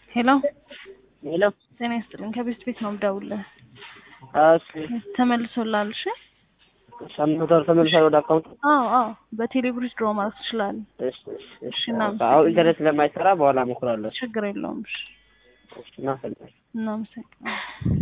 ሄሎ ሄሎ ጤና ይስጥልኝ ከቤት ቤት ነው የምደውልልህ። እሺ ተመልሶልሃል? እሺ ሰምተው ተመልሰው ወደ አካውንት አዎ በቴሌብር ድሮ ማለት ትችላለህ። እሺ እሺ አሁን ኢንተርኔት ስለማይሰራ በኋላ እሞክራለሁ። ችግር የለውም። እሺ እናመሰግናለን። እናመሰግናለን።